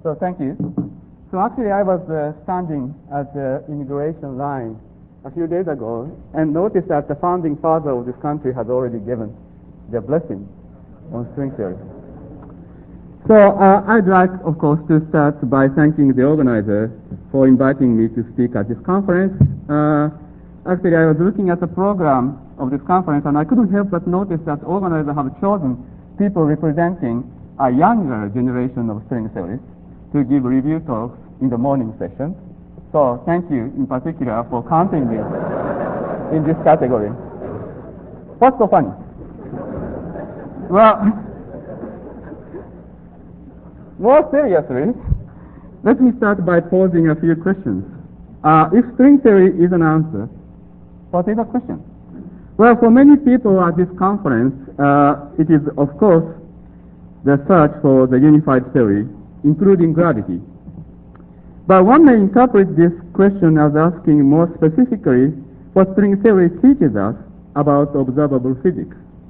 So thank you. So actually, I was standing at the immigration line a few days ago and noticed that the founding father of this country had already given their blessing on string theory. So I'd like, of course, to start by thanking the organizer for inviting me to speak at this conference. Actually, I was looking at the program of this conference, and I couldn't help but notice that organizers have chosen people representing a younger generation of string theorists to give review talks in the morning session. So thank you in particular for counting me in this category. What's so funny? Well, more seriously, let me start by posing a few questions. If string theory is an answer, what is a question? Well, for many people at this conference, it is, of course, the search for the unified theory, including gravity. But one may interpret this question as asking more specifically what string theory teaches us about observable physics.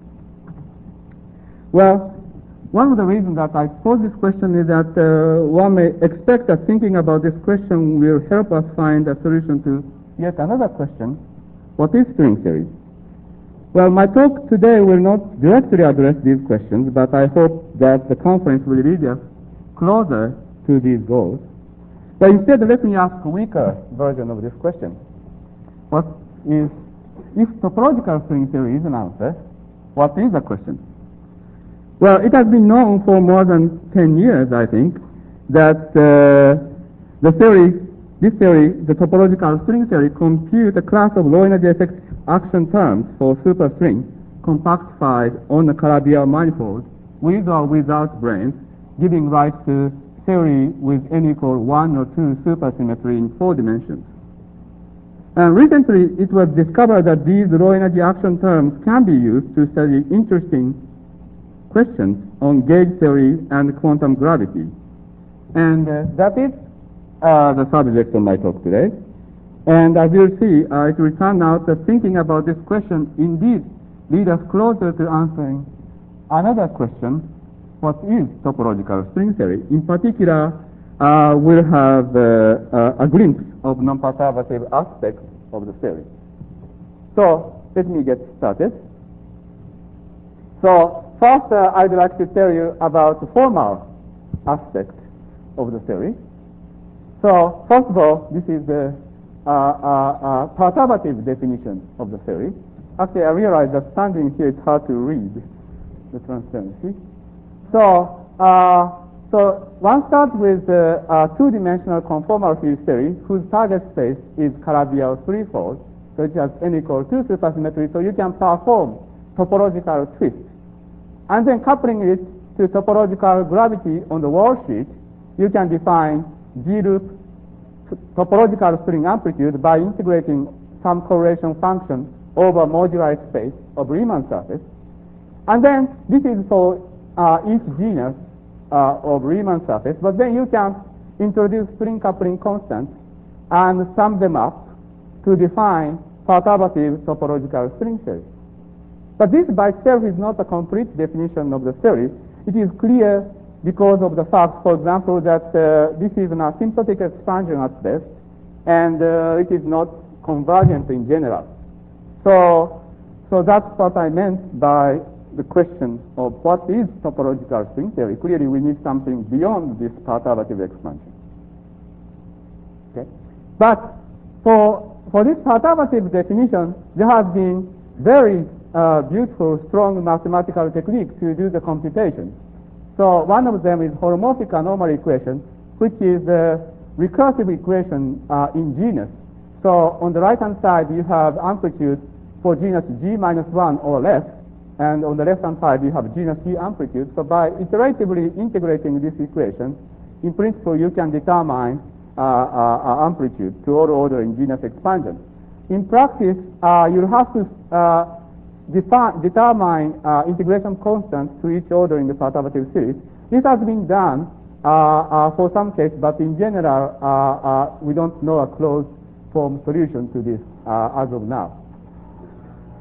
Well, one of the reasons that I pose this question is that one may expect that thinking about this question will help us find a solution to yet another question: what is string theory? Well, my talk today will not directly address these questions, but I hope that the conference will lead us closer to these goals. But instead, let me ask a weaker version of this question. What is, if topological string theory is an answer, what is the question? Well, it has been known for more than 10 years, I think, that this theory, the topological string theory, computes a class of low-energy effective action terms for superstring compactified on a Calabi-Yau manifold with or without branes, giving rise to theory with n equal 1 or 2 supersymmetry in 4 dimensions. And recently, it was discovered that these low-energy action terms can be used to study interesting questions on gauge theory and quantum gravity. And that is the subject of my talk today. And as you'll see, it will turn out that thinking about this question indeed leads us closer to answering another question: what is topological string theory? In particular, we'll have a glimpse of non-perturbative aspects of the theory. So let me get started. So first, I'd like to tell you about the formal aspect of the theory. So first of all, this is the perturbative definition of the theory. Actually, I realize that standing here it's hard to read the transparency. So one starts with a two-dimensional conformal field theory whose target space is Calabi-Yau threefold. So it has n equal 2 supersymmetry, so you can perform topological twists. And then coupling it to topological gravity on the wall sheet, you can define G-loop topological string amplitude by integrating some correlation function over moduli space of Riemann surface. And then this is for each genus of Riemann surface, but then you can introduce string coupling constants and sum them up to define perturbative topological string theory. But this by itself is not a complete definition of the theory. It is clear because of the fact, for example, that this is an asymptotic expansion at best, and it is not convergent in general. So that's what I meant by the question of what is topological string theory. Clearly, we need something beyond this perturbative expansion. Okay? But for this perturbative definition, there have been very beautiful, strong mathematical techniques to do the computation. So one of them is holomorphic anomaly equation, which is the recursive equation in genus. So on the right-hand side, you have amplitude for genus G minus 1 or less, and on the left-hand side, you have genus G amplitude. So by iteratively integrating this equation, in principle, you can determine amplitude to all order in genus expansion. In practice, you'll have to determine integration constants to each order in the perturbative series. This has been done for some cases, but in general, we don't know a closed form solution to this as of now.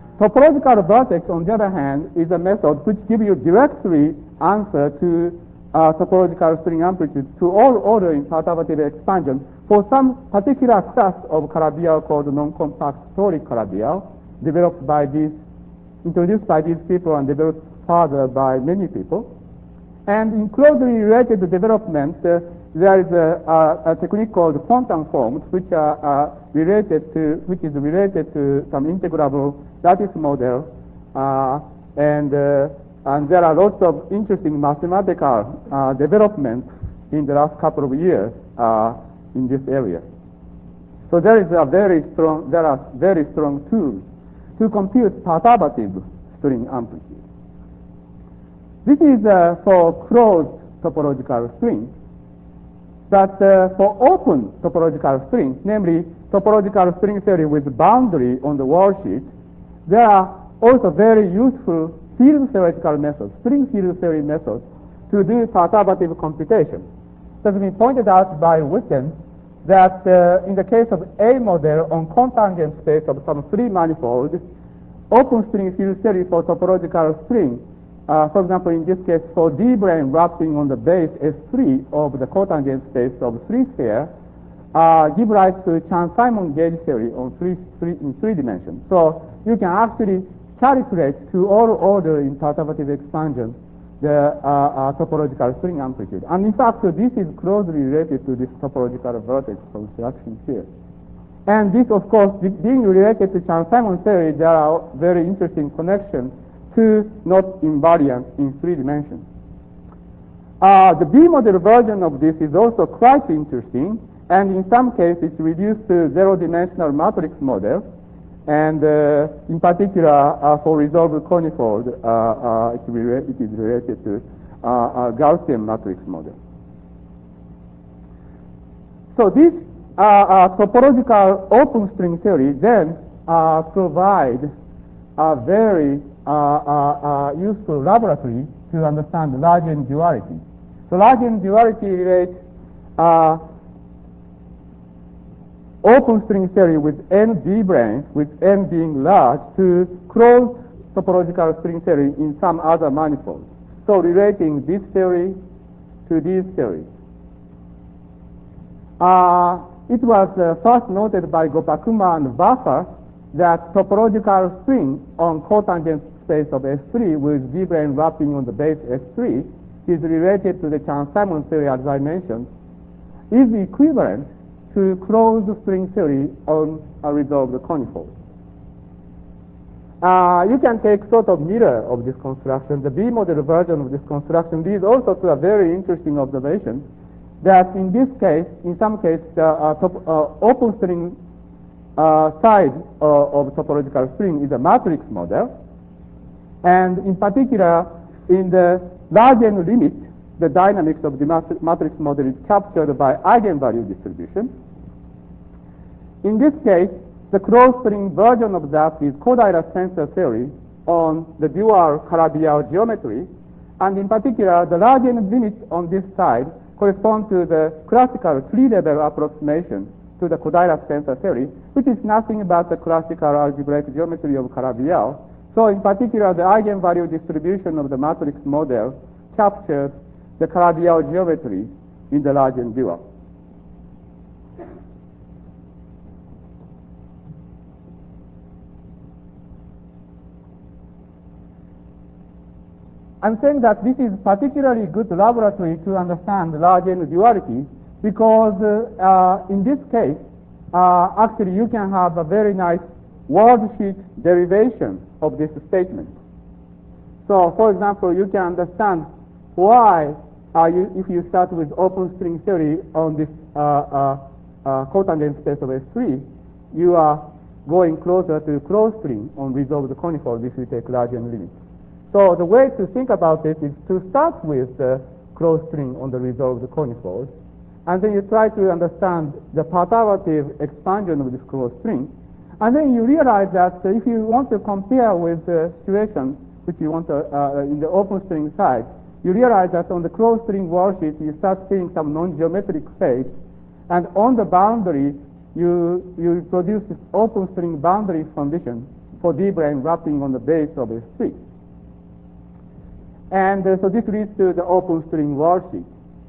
Topological vertex, on the other hand, is a method which gives you directly answer to topological string amplitude to all order in perturbative expansion for some particular class of Calabi-Yau called non-compact toric Calabi-Yau, introduced by these people and developed further by many people. And in closely related development, there is a technique called quantum forms, which is related to some integrable lattice model, and there are lots of interesting mathematical developments in the last couple of years in this area. So there are very strong tools to compute perturbative string amplitude. This is for closed topological strings. But for open topological strings, namely topological string theory with boundary on the worldsheet, there are also very useful field theoretical methods, string field theory methods, to do perturbative computation. It has been pointed out by Witten that in the case of A model on cotangent space of some three manifold, open string field theory for topological string, for example, in this case, for D-brane wrapping on the base S3 of the cotangent space of three sphere, give rise to Chern-Simons gauge theory in three dimensions. So you can actually calculate to all order in perturbative expansion the topological string amplitude. And in fact, this is closely related to this topological vertex construction here. And this, of course, being related to Chern-Simons theory, there are very interesting connections to not invariant in three dimensions. The B model version of this is also quite interesting, and in some cases it's reduced to zero-dimensional matrix model, and in particular for resolved conifold, it is related to Gaussian matrix model. So this topological open string theory then provide a very useful laboratory to understand Largian duality. So Largian duality relates open string theory with n D-branes, with n being large, to closed topological string theory in some other manifold. So relating this theory to these theories. It was first noted by Gopakuma and Vassar that topological string on cotangent space of S3 with D-brane wrapping on the base S3 is related to the Chern-Simons theory, as I mentioned, is equivalent to closed string theory on a resolved conifold. You can take sort of mirror of this construction, the B model version of this construction leads also to a very interesting observation that in this case, in some case, the open string side of topological string is a matrix model, and in particular, in the Largian limit, the dynamics of the matrix model is captured by eigenvalue distribution. In this case, the closed string version of that is Kodaira tensor theory on the dual Calabi-Yau geometry, and in particular, the Largian limit on this side corresponds to the classical three-level approximation to the Kodaira tensor theory, which is nothing but the classical algebraic geometry of Calabi-Yau. So in particular, the eigenvalue distribution of the matrix model captures the Calabi-Yau geometry in the Largian dual. I'm saying that this is particularly good laboratory to understand Largian duality because in this case, actually you can have a very nice worldsheet derivation of this statement. So, for example, you can understand why if you start with open string theory on this cotangent space of S3, you are going closer to closed string on resolved conifold if you take Largian limit. So the way to think about it is to start with the closed string on the resolved conifold, and then you try to understand the perturbative expansion of this closed string, and then you realize that if you want to compare with the situation which you want to, in the open string side, you realize that on the closed string worldsheet you start seeing some non-geometric phase, and on the boundary you produce this open string boundary condition for D-brane wrapping on the base of S3. And so this leads to the open string worldsheet.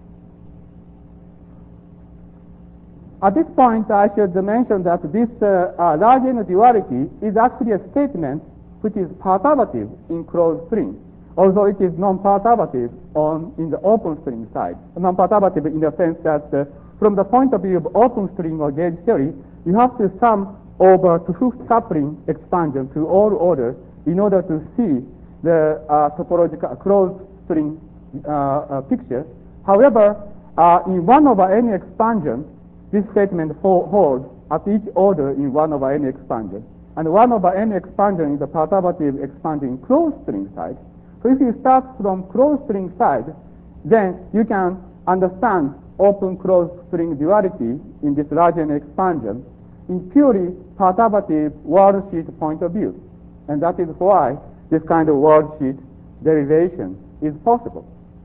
At this point, I should mention that this large N duality is actually a statement which is perturbative in closed string, although it is non-perturbative in the open string side. Non-perturbative in the sense that from the point of view of open string or gauge theory, you have to sum over to 2 coupling expansion to all orders in order to see the topological closed string picture. However, in 1 over any expansion, this statement holds at each order in 1 over any expansion. And 1 over any expansion is the perturbative expanding closed string side. So if you start from closed string side, then you can understand open closed string duality in this large N expansion in purely perturbative worldsheet point of view. And that is why this kind of worldsheet derivation is possible.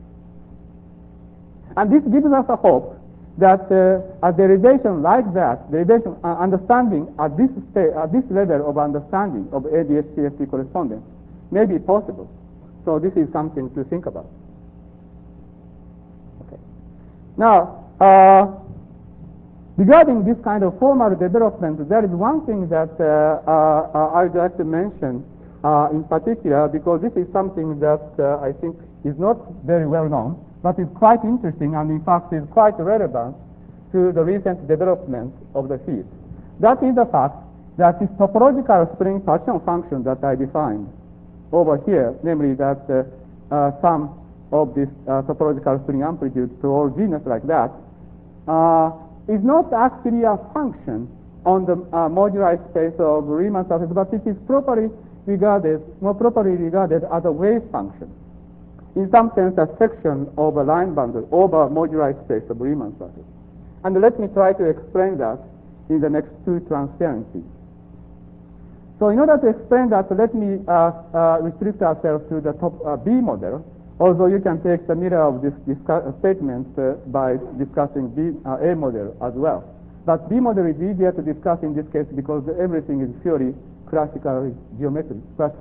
And this gives us a hope that a derivation like that, derivation understanding at this level of understanding of ADS-CFT correspondence may be possible. So this is something to think about. Okay. Now, regarding this kind of formal development, there is one thing that I would like to mention in particular, because this is something that I think is not very well known, but is quite interesting and in fact is quite relevant to the recent development of the field. That is the fact that this topological string partition function that I defined over here, namely that sum of this topological string amplitude to all genus like that, is not actually a function on the moduli space of Riemann surface, but it is more properly regarded as a wave function. In some sense, a section of a line bundle over moduli space of Riemann surface. And let me try to explain that in the next 2 transparencies. So in order to explain that, let me restrict ourselves to the top B model, although you can take the mirror of this statement by discussing A model as well. But B model is easier to discuss in this case because everything is purely classical geometry.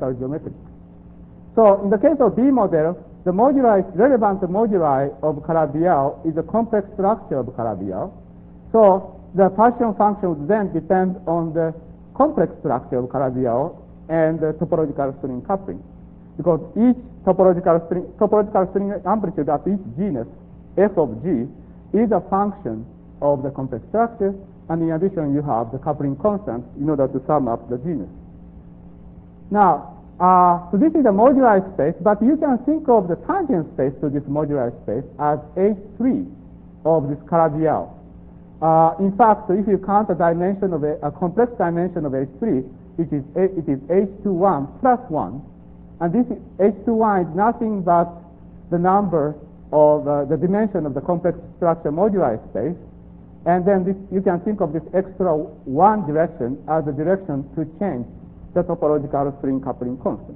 So in the case of B model, the relevant moduli of Calabi-Yau is a complex structure of Calabi-Yau. So the partition function would then depend on the complex structure of Calabi-Yau and the topological string coupling. Because each topological string amplitude at each genus, f of g, is a function of the complex structure, and in addition you have the coupling constant in order to sum up the genus. Now, so this is a moduli space, but you can think of the tangent space to this moduli space as H3 of this Calabi-Yau. In fact, if you count a dimension of a complex dimension of H3, it is H21 plus 1, and this H21 is nothing but the number of the dimension of the complex structure moduli space, and then you can think of this extra 1 direction as the direction to change the topological string coupling constant.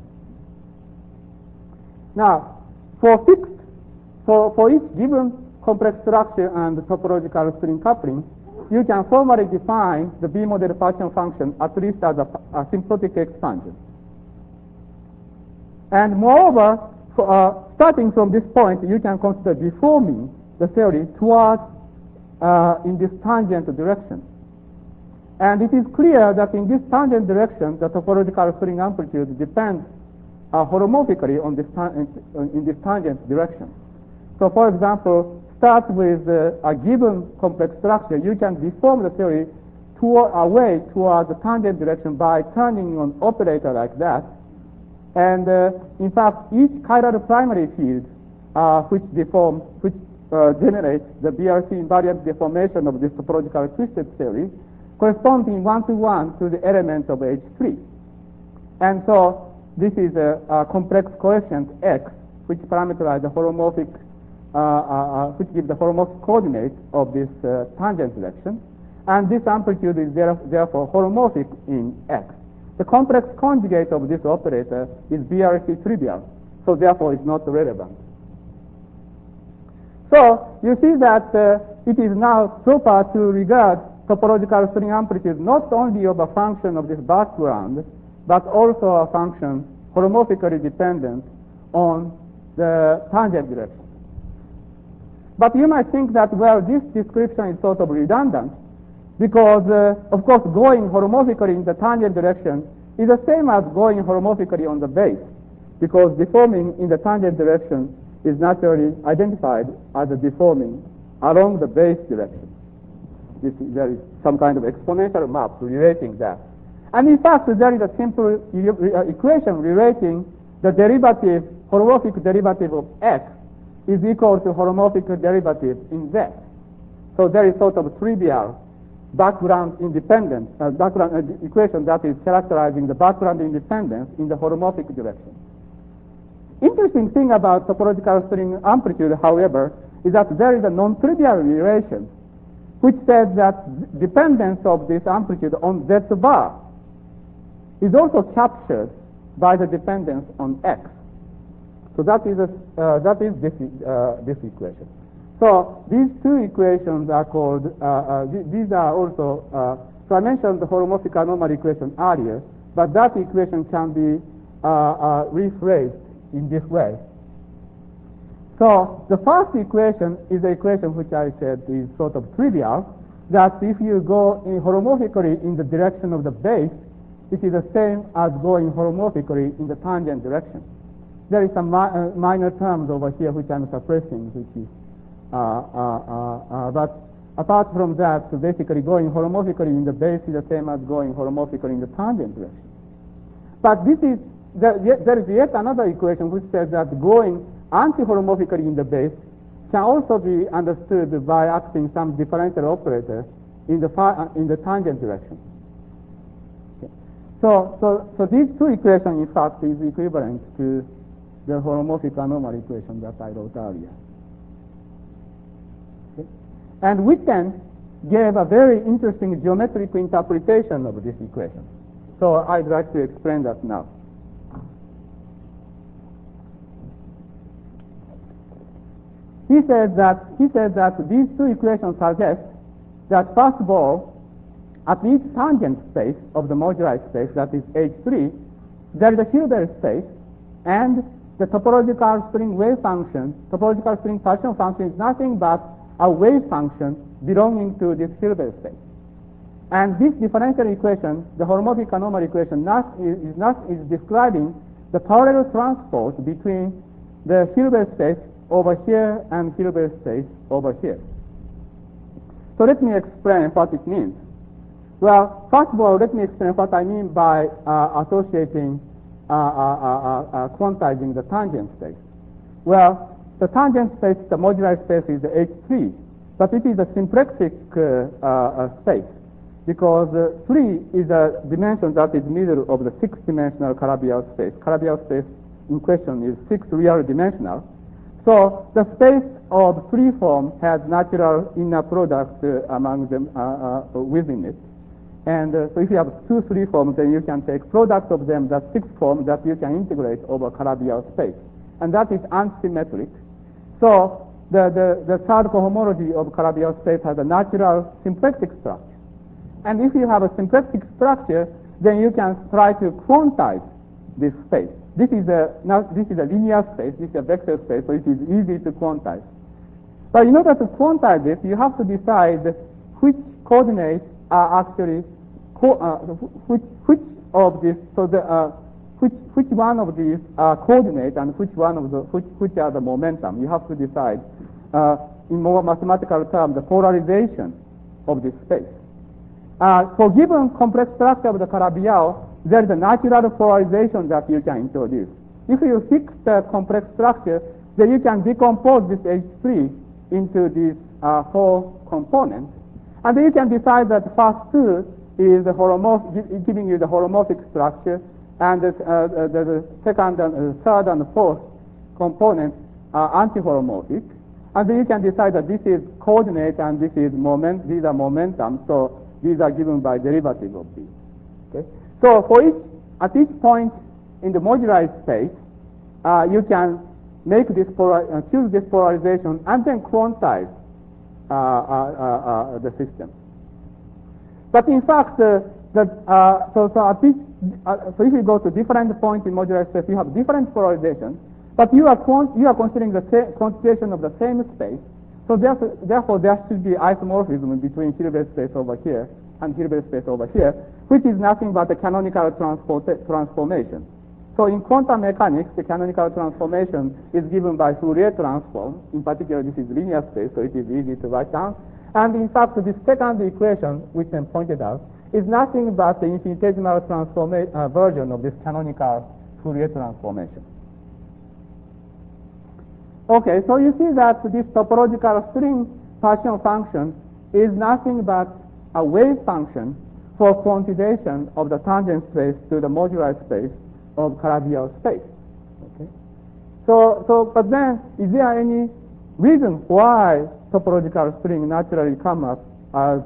Now, for each given complex structure and the topological string coupling, you can formally define the B model partition function at least as a asymptotic expansion. And moreover, starting from this point, you can consider deforming the theory towards in this tangent direction. And it is clear that in this tangent direction, the topological string amplitude depends holomorphically on in this tangent direction. So, for example, start with a given complex structure. You can deform the theory away towards the tangent direction by turning an operator like that. And in fact, each chiral primary field which generates the BRC invariant deformation of this topological twisted theory corresponding 1-to-1 to the element of H3. And so this is a complex coefficient X which parameterize the holomorphic, which gives the holomorphic coordinates of this tangent direction. And this amplitude is therefore holomorphic in X. The complex conjugate of this operator is BRC trivial, so therefore it's not relevant. So you see that it is now proper to regard topological string amplitude not only of a function of this background, but also a function holomorphically dependent on the tangent direction. But you might think that, well, this description is sort of redundant because, of course, going holomorphically in the tangent direction is the same as going holomorphically on the base, because deforming in the tangent direction is naturally identified as a deforming along the base direction. There is some kind of exponential map relating that. And in fact, there is a simple equation relating the derivative, holomorphic derivative of x is equal to holomorphic derivative in z. So there is sort of trivial background independence, equation that is characterizing the background independence in the holomorphic direction. Interesting thing about topological string amplitude, however, is that there is a non-trivial relation which says that dependence of this amplitude on z bar is also captured by the dependence on x. So that is this equation. So these two equations are called, these are also, so I mentioned the holomorphic anomaly equation earlier, but that equation can be rephrased in this way. So the first equation is the equation which I said is sort of trivial, that if you go holomorphically in the direction of the base, it is the same as going holomorphically in the tangent direction. There is some minor terms over here which I'm suppressing, which is, but apart from that, so basically going holomorphically in the base is the same as going holomorphically in the tangent direction. But this is, there is yet another equation which says that going anti-holomorphically in the base can also be understood by acting some differential operator in the tangent direction. Okay. So these two equations, in fact, is equivalent to the holomorphic anomaly equation that I wrote earlier. Okay. And we can give a very interesting geometric interpretation of this equation. So I'd like to explain that now. He says that these two equations suggest that, first of all, at each tangent space of the moduli space, that is H3, there is a Hilbert space, and the topological string wave function, topological string partition function is nothing but a wave function belonging to this Hilbert space. And this differential equation, the holomorphic anomaly equation, is describing the parallel transport between the Hilbert space over here and Hilbert space over here. So let me explain what it means. Well, first of all, let me explain what I mean by associating, quantizing the tangent space. Well, the tangent space, the modular space is H3, but it is a symplectic space because 3 is a dimension that is middle of the 6-dimensional Calabi-Yau space. Calabi-Yau space in question is 6 real dimensional. So the space of 3 forms has natural inner product among them within it. And so if you have 2 3 forms, then you can take product of them, that 6 form that you can integrate over Calabi-Yau space. And that is unsymmetric. So the third cohomology of Calabi-Yau space has a natural symplectic structure. And if you have a symplectic structure, then you can try to quantize this space. This is a linear space, this is a vector space, so it is easy to quantize. But in order to quantize it, you have to decide which coordinates are actually, which of these, so which one of these are coordinate and which are the momentum. You have to decide, in more mathematical terms, the polarization of this space. For given complex structure of the Calabi-Yau, there is a natural polarization that you can introduce. If you fix the complex structure, then you can decompose this H3 into these 4 components. And then you can decide that the first 2 is the giving you the holomorphic structure, and the second and third and fourth components are anti-holomorphic. And then you can decide that this is coordinate and this is moment, these are momentum, so these are given by derivative of these. Okay? So at each point in the moduli space, you can make this choose this polarization and then quantize the system. But in fact, so if you go to different points in moduli space, you have different polarization. But you are considering the quantitation of the same space, so therefore there should be isomorphism between Hilbert space over here and Hilbert space over here, which is nothing but a canonical transformation. So in quantum mechanics, the canonical transformation is given by Fourier transform. In particular, this is linear space, so it is easy to write down. And in fact, this second equation, which I pointed out, is nothing but the infinitesimal version of this canonical Fourier transformation. Okay, so you see that this topological string partial function is nothing but a wave function for quantization of the tangent space to the modular space of Calabi-Yau space. Okay. But then, is there any reason why topological string naturally come up as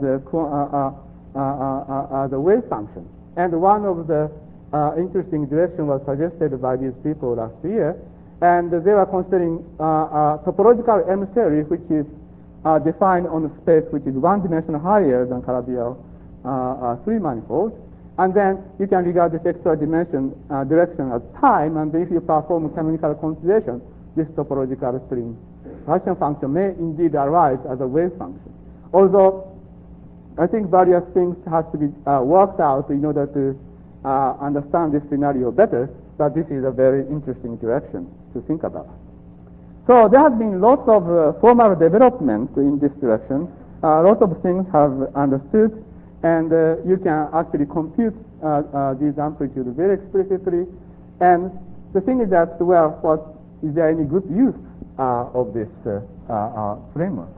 a wave function? And one of the interesting directions was suggested by these people last year, and they were considering topological M theory, which is defined on a space which is one dimension higher than Calabi-Yau three manifold. And then you can regard this extra dimension direction as time, and if you perform canonical quantization, this topological string partial function may indeed arise as a wave function. Although I think various things have to be worked out in order to understand this scenario better, but this is a very interesting direction to think about. So there has been lots of formal development in this direction. Lots of things have understood, and you can actually compute these amplitudes very explicitly. And the thing is that, well, is there any good use of this framework?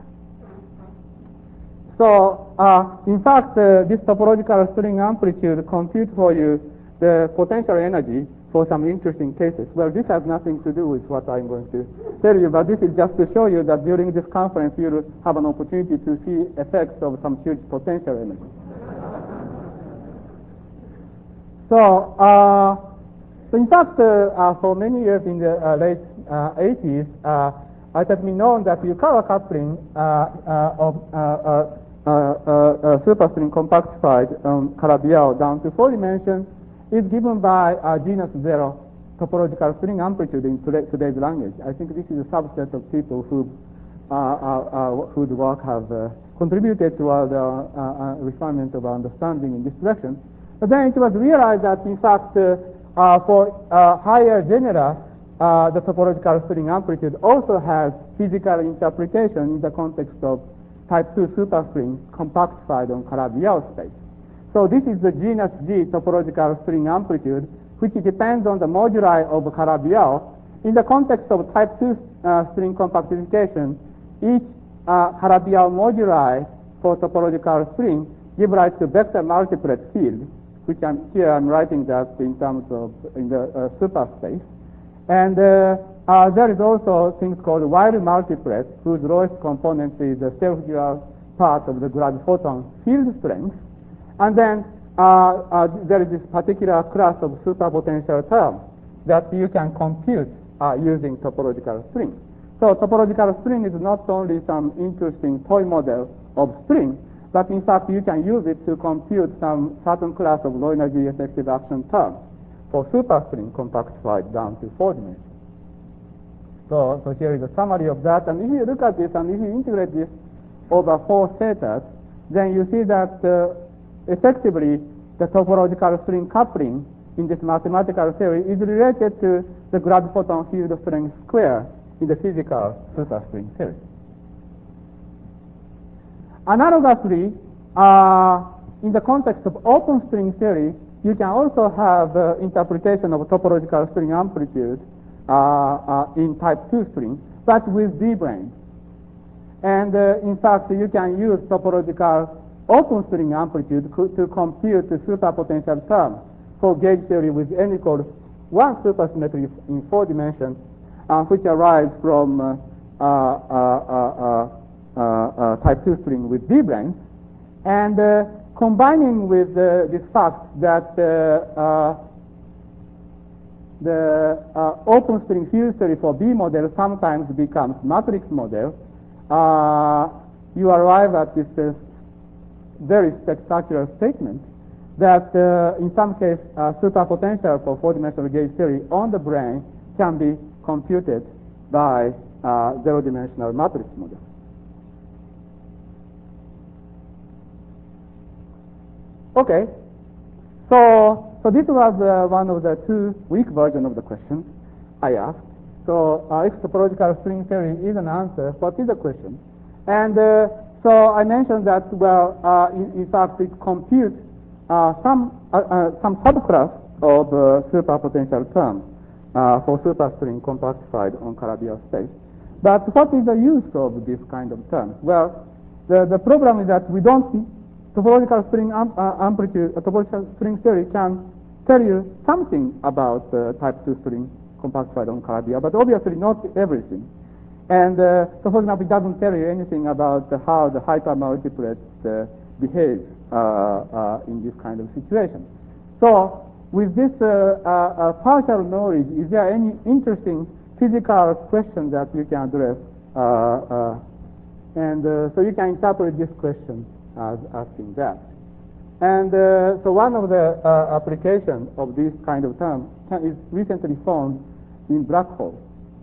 So, in fact, this topological string amplitude computes for you the potential energy for some interesting cases. Well, this has nothing to do with what I'm going to tell you, but this is just to show you that during this conference you'll have an opportunity to see effects of some huge potential energy. So, in fact, for many years in the late 80s, it has been known that Yukawa coupling of superstring compactified Calabi-Yau down to 4 dimensions is given by genus 0 topological string amplitude in today's language. I think this is a subset of people whose work have contributed to the refinement of our understanding in this direction. But then it was realized that, in fact, for higher genera, the topological string amplitude also has physical interpretation in the context of type 2 superstring compactified on Calabi-Yau space. So this is the genus G topological string amplitude, which depends on the moduli of Calabi-Yau. In the context of type 2 string compactification, each Calabi-Yau moduli for topological string give rise to vector multiplet field, which I'm writing that in terms of in the superspace. And there is also things called wild multiplet, whose lowest component is the self-dual part of the graviphoton field strength. And then there is this particular class of superpotential terms that you can compute using topological string. So topological string is not only some interesting toy model of string, but in fact you can use it to compute some certain class of low energy effective action terms for superstring compactified down to 4 dimensions. So here is a summary of that. And if you look at this and if you integrate this over 4 thetas, then you see that effectively the topological string coupling in this mathematical theory is related to the graviphoton field strength square in the physical superstring theory. Analogously, in the context of open string theory, you can also have interpretation of topological string amplitude in type 2 string, but with D-branes. And in fact, you can use topological open string amplitude to compute the superpotential term for gauge theory with n equals 1 supersymmetry in 4 dimensions, which arise from type 2 string with D-branes. And combining with this fact that the open string field theory for B model sometimes becomes matrix model, you arrive at this very spectacular statement that in some case superpotential for 4-dimensional gauge theory on the brane can be computed by zero-dimensional matrix model. Okay, so this was one of the two weak versions of the question I asked. So if topological string theory is an answer, what is the question? And so I mentioned that, well, in fact, it computes some subclass of superpotential terms for superstring compactified on Calabi-Yau space. But what is the use of this kind of terms? Well, the problem is that we don't. Topological string amplitude, topological string theory can tell you something about type 2 string compactified on Calabi-Yau, but obviously not everything. And so, for example, it doesn't tell you anything about how the hypermultiplets behave in this kind of situation. So, with this partial knowledge, is there any interesting physical question that you can address? So you can interpret this question as asking that. And so one of the applications of this kind of term is recently found in black holes.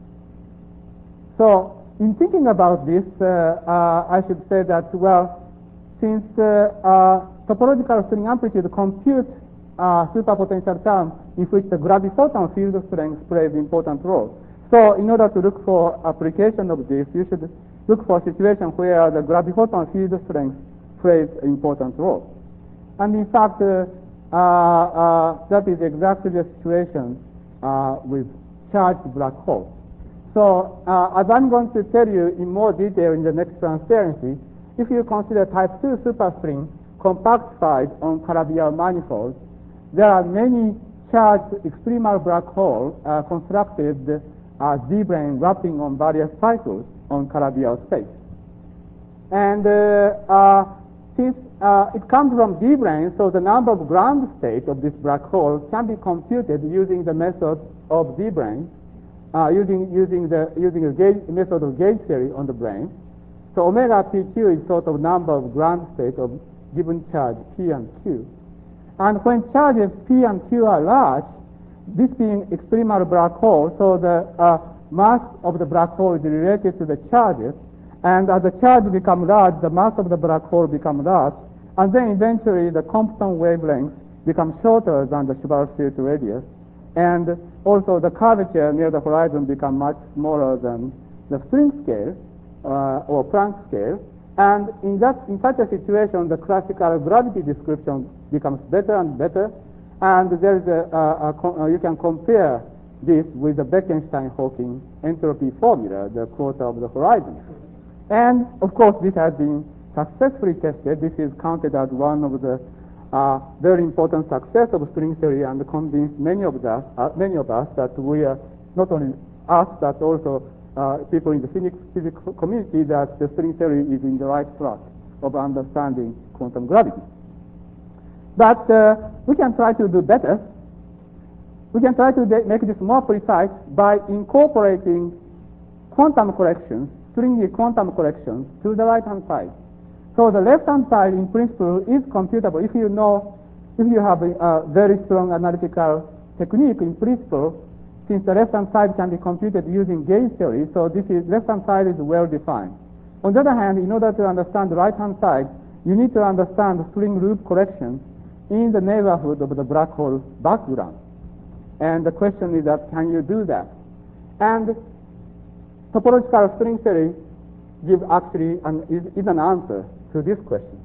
So in thinking about this, I should say that, well, since topological string amplitude computes superpotential term in which the graviphoton field strength plays an important role. So in order to look for application of this, you should look for a situation where the graviphoton field strength plays an important role. And in fact, that is exactly the situation with charged black holes. So as I'm going to tell you in more detail in the next transparency, if you consider type 2 superstring compactified on Calabi-Yau manifolds, there are many charged extremal black holes constructed as D-brane wrapping on various cycles on Calabi-Yau space. And since it comes from D-brane, so the number of ground states of this black hole can be computed using the method of D-brane, using a gauge method of gauge theory on the brane. So omega PQ is sort of number of ground states of given charge P and Q. And when charges P and Q are large, this being extremal black hole, so the mass of the black hole is related to the charges. And as the charge becomes large, the mass of the black hole becomes large, and then eventually the Compton wavelength becomes shorter than the Schwarzschild radius, and also the curvature near the horizon becomes much smaller than the string scale or Planck scale. And in such a situation, the classical gravity description becomes better and better, and there is you can compare this with the Bekenstein-Hawking entropy formula, the quarter of the horizon. And of course, this has been successfully tested. This is counted as one of the very important success of string theory, and convinced many of us that we are not only us but also people in the physics community that the string theory is in the right track of understanding quantum gravity. But we can try to do better. We can try to make this more precise by incorporating quantum corrections, stringy quantum corrections, to the right-hand side. So the left-hand side, in principle, is computable. If you have a very strong analytical technique, in principle, since the left-hand side can be computed using gauge theory, so left-hand side is well-defined. On the other hand, in order to understand the right-hand side, you need to understand string loop corrections in the neighborhood of the black hole background. And the question is that, can you do that? And topological string theory is an answer to this question.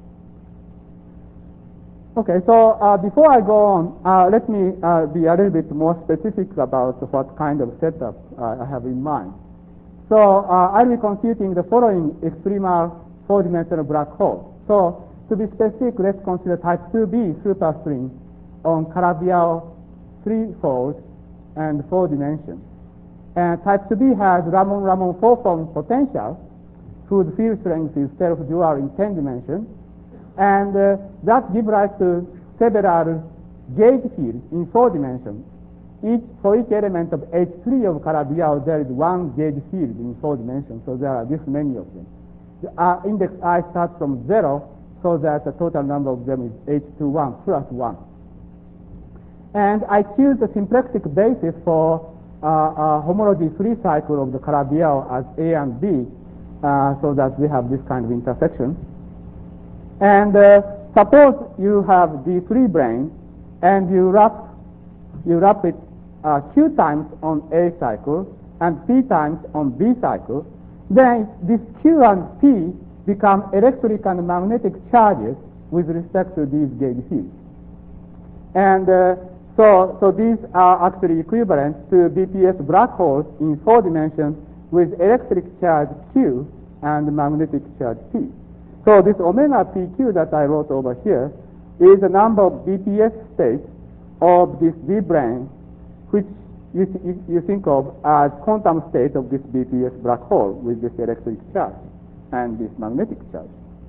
Okay, so before I go on, let me be a little bit more specific about what kind of setup I have in mind. So I'll be computing the following extremal four-dimensional black hole. So to be specific, let's consider type 2b superstring on Calabi-Yau 3-fold and 4 dimensions. And type 2b has Ramon-Ramon 4-form potential, whose field strength is self-dual in 10 dimensions. And that gives rise to several gauge fields in 4 dimensions. For each element of H3 of Calabi-Yau, there is one gauge field in 4 dimensions, so there are this many of them. The index I starts from 0, so that the total number of them is H21 plus 1. And I choose the symplectic basis for homology 3 cycle of the Calabi-Yau as A and B, so that we have this kind of intersection. And suppose you have the free brane and you wrap it Q times on A cycle and P times on B cycle, then this Q and P become electric and magnetic charges with respect to these gauge fields. And so these are actually equivalent to BPS black holes in 4 dimensions with electric charge Q and magnetic charge P. So this omega PQ that I wrote over here is the number of BPS states of this B brane, which you think of as quantum state of this BPS black hole with this electric charge and this magnetic charge.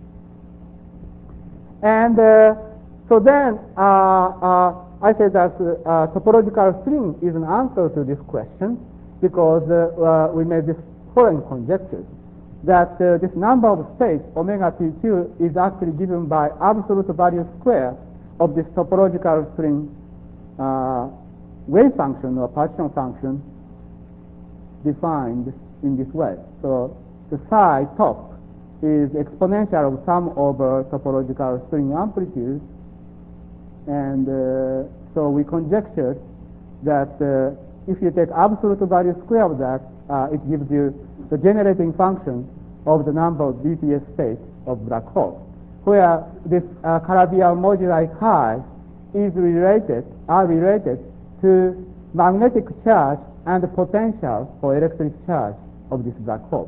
And so then I said that topological string is an answer to this question, because we made this following conjecture, that this number of states, omega PQ, is actually given by absolute value square of this topological string wave function or partition function defined in this way. So the psi top is exponential of sum over topological string amplitude, and so we conjectured that if you take absolute value square of that, it gives you the generating function of the number of BPS states of black hole, where this Calabi-Yau moduli chi are related to magnetic charge and the potential for electric charge of this black hole.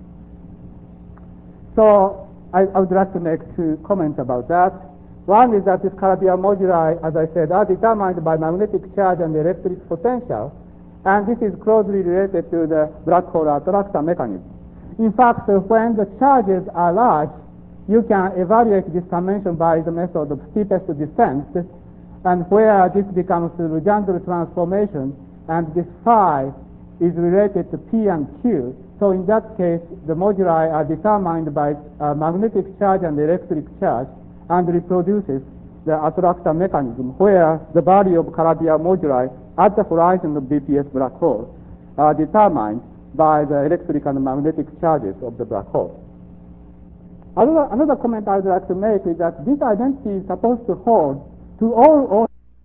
So I would like to make 2 comments about that. One is that this Calabi-Yau moduli, as I said, are determined by magnetic charge and electric potential, and this is closely related to the black hole attractor mechanism. In fact, when the charges are large, you can evaluate this summation by the method of steepest descent, and where this becomes the Legendre transformation, and this phi is related to P and Q. So in that case, the moduli are determined by magnetic charge and electric charge, and reproduces the attractor mechanism, where the value of Calabi-Yau moduli at the horizon of BPS black hole are determined by the electric and magnetic charges of the black hole. Another comment I would like to make is that this identity is supposed to hold to all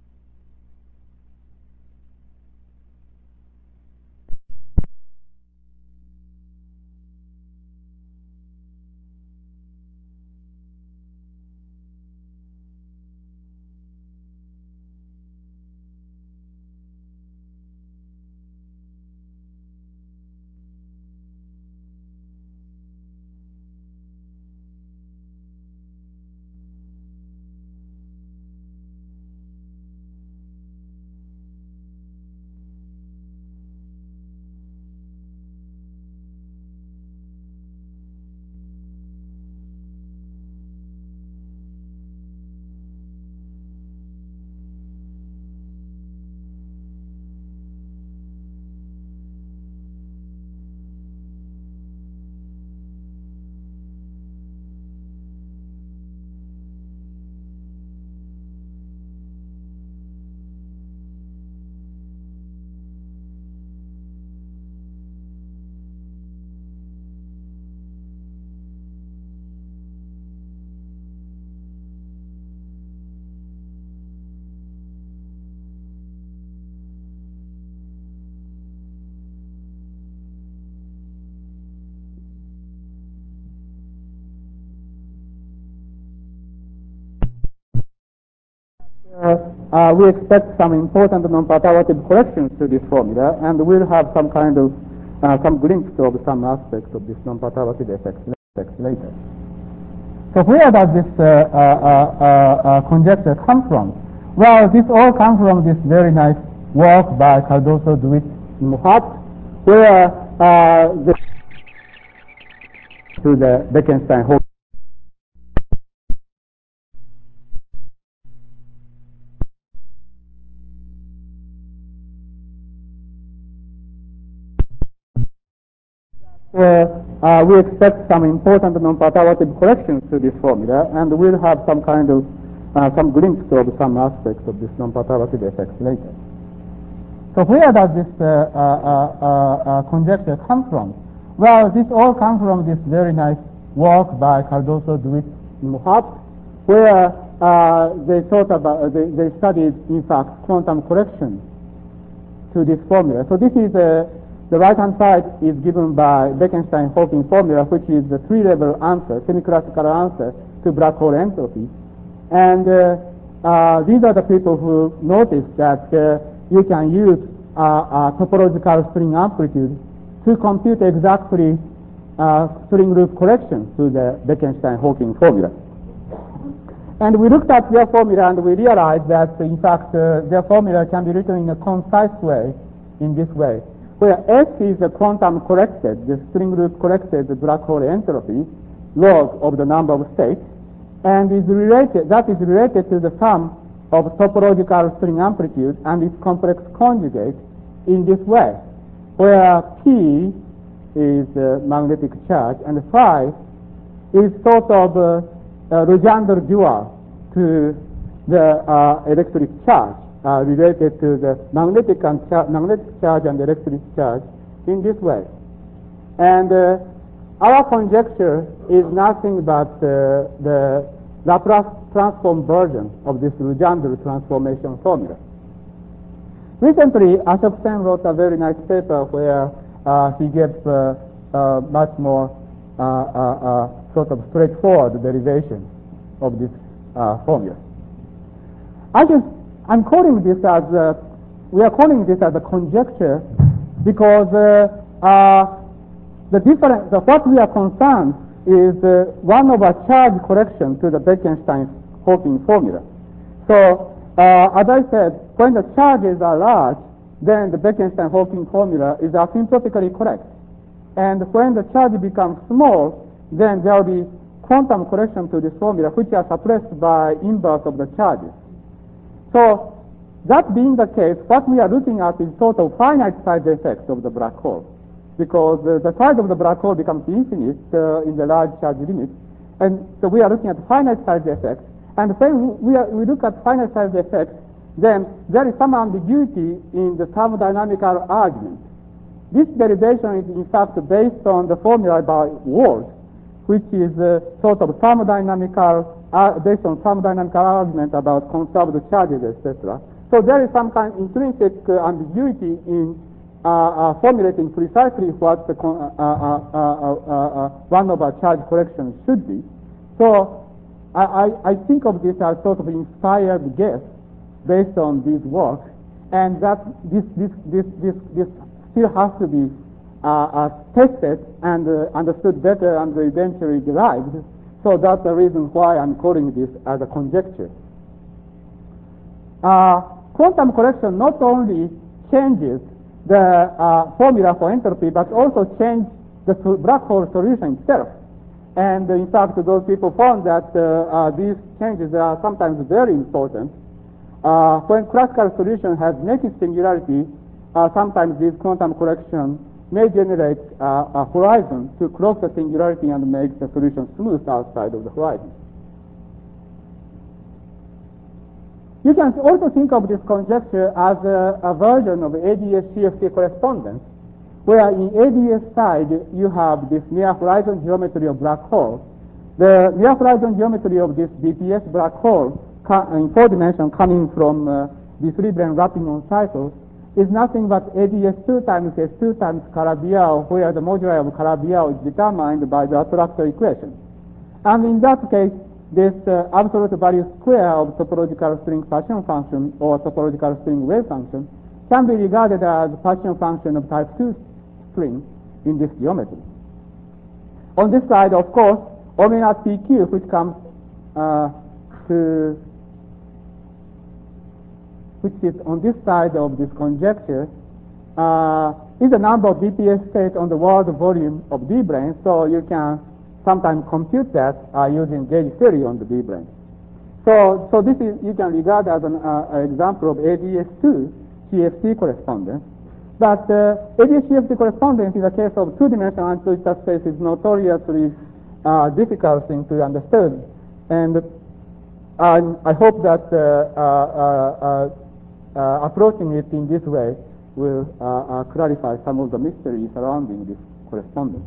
we expect some important non-perturbative corrections to this formula, and we'll have some kind of some glimpse of some aspects of this non-perturbative effects later. So where does this conjecture come from? Well, this all comes from this very nice work by Cardoso, DeWitt, and Mohat, where to the Bekenstein-Hawkins. We expect some important non-perturbative corrections to this formula, and we'll have some kind of some glimpse of some aspects of this non-perturbative effects later. So where does this conjecture come from? Well, this all comes from this very nice work by Cardoso, DeWitt, and Mohat, where they thought about, they studied, in fact, quantum correction to this formula. So this is the right-hand side is given by Bekenstein-Hawking formula, which is the three-level answer, semi-classical answer to black hole entropy. And these are the people who noticed that you can use topological string amplitude to compute exactly string loop correction to the Bekenstein-Hawking formula. And we looked at their formula and we realized that, in fact, their formula can be written in a concise way, in this way, where S is the quantum corrected, the string loop corrected black hole entropy, log of the number of states, and is related, that is related to the sum of topological string amplitude and its complex conjugate in this way, where P is magnetic charge and phi is sort of Legendre dual to the electric charge related to the magnetic charge and electric charge in this way. And our conjecture is nothing but the Laplace transform version of this Legendre transformation formula. Recently, Ashok Sen wrote a very nice paper where he gives much more sort of straightforward derivation of this formula. I'm calling this as we are calling this as a conjecture because what we are concerned is 1 over charge correction to the Bekenstein-Hawking formula. So as I said, when the charges are large, then the Bekenstein-Hawking formula is asymptotically correct. And when the charge becomes small, then there will be quantum correction to this formula, which are suppressed by inverse of the charges. So that being the case, what we are looking at is sort of finite size effects of the black hole, because the size of the black hole becomes infinite in the large charge limit, and so we are looking at finite size effects. And when we look at finite size effects, then there is some ambiguity in the thermodynamical argument. This derivation is in fact based on the formula by Ward, which is sort of thermodynamical, based on thermodynamical argument about conserved charges, etc. So there is some kind of intrinsic ambiguity in formulating precisely what the 1 over charge correction should be. So I think of this as sort of inspired guess based on this work, and that this still has to be tested and understood better and eventually derived. So that's the reason why I'm calling this as a conjecture. Quantum correction not only changes the formula for entropy, but also changes the black hole solution itself. And in fact, those people found that these changes are sometimes very important. When classical solution has naked singularity, sometimes this quantum correction may generate a horizon to cross the singularity and make the solution smooth outside of the horizon. You can also think of this conjecture as a version of ADS-CFT correspondence, where in ADS side you have this near horizon geometry of black hole. The near horizon geometry of this BPS black hole in 4 dimension coming from equilibrium wrapping on cycles is nothing but ADS2 times S2 times Calabi-Yau, where the moduli of Calabi-Yau is determined by the attractor equation. And in that case, this absolute value square of topological string Paschen function or topological string wave function can be regarded as a Paschen function of type 2 string in this geometry. On this side, of course, omega PQ, which comes which is on this side of this conjecture, is the number of BPS states on the world volume of D-brane, so you can sometimes compute that using gauge theory on the D-brane. So this is, you can regard as an example of ADS2 CFT correspondence. But ADS-CFT correspondence is a case of 2-dimensional unitary space is notoriously difficult thing to understand. And I hope that approaching it in this way will clarify some of the mystery surrounding this correspondence.